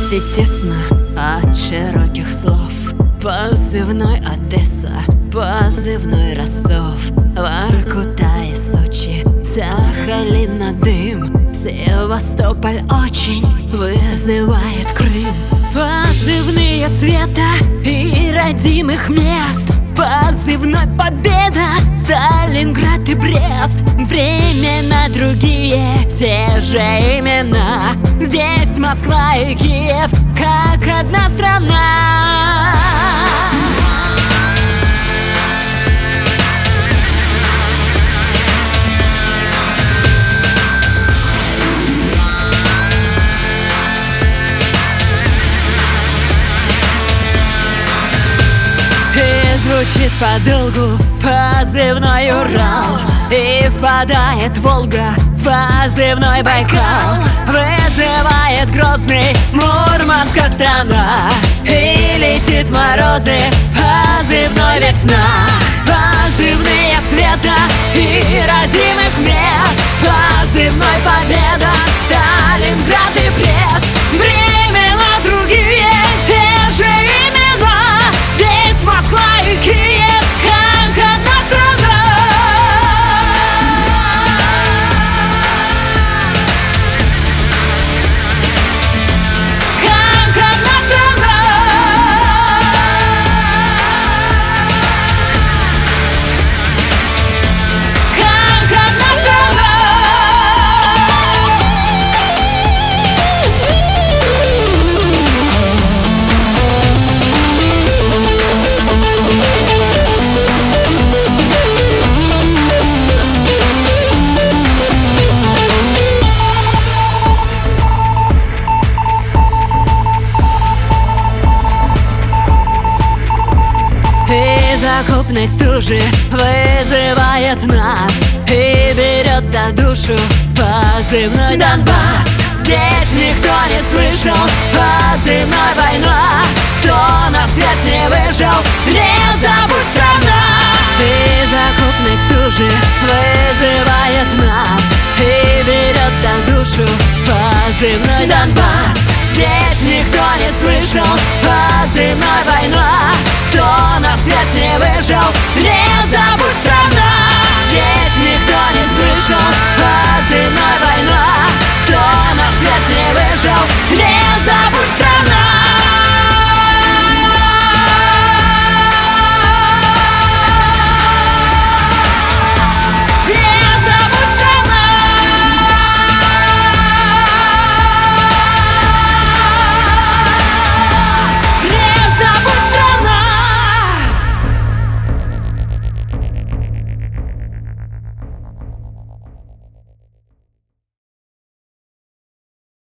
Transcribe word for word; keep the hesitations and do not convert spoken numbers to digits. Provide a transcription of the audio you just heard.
Здесь и тесно от широких слов. Позывной Одесса, позывной Ростов, Воркута и Сочи, Сахалин на дым. Севастополь очень вызывает Крым. Позывные цвета и родимых мест. Позывной Победа, Сталинград и Брест. Времена другие, те же имена. Здесь Москва и Киев, как одна страна. Звучит подолгу позывной Урал, и впадает Волга в позывной Байкал. Вызывает Грозный Мурманская страна, и летит в морозы позывной Весна. Позывные света и родимых мест. Позывной Победа, Сталинград и Брест. Времена другие, те же имена. Здесь Москва и Киев, как одна страна. Как одна страна. Как одна страна. Из окопной стужи вызывает нас и берет за душу позывной Донбасс. Здесь никто не слышал позывной война. Кто на связь не вышел, не забудь страна. Из окопной стужи вызывает нас и берет за душу позывной Донбасс. Здесь никто не слышал позывной война. Кто на связь не вышел,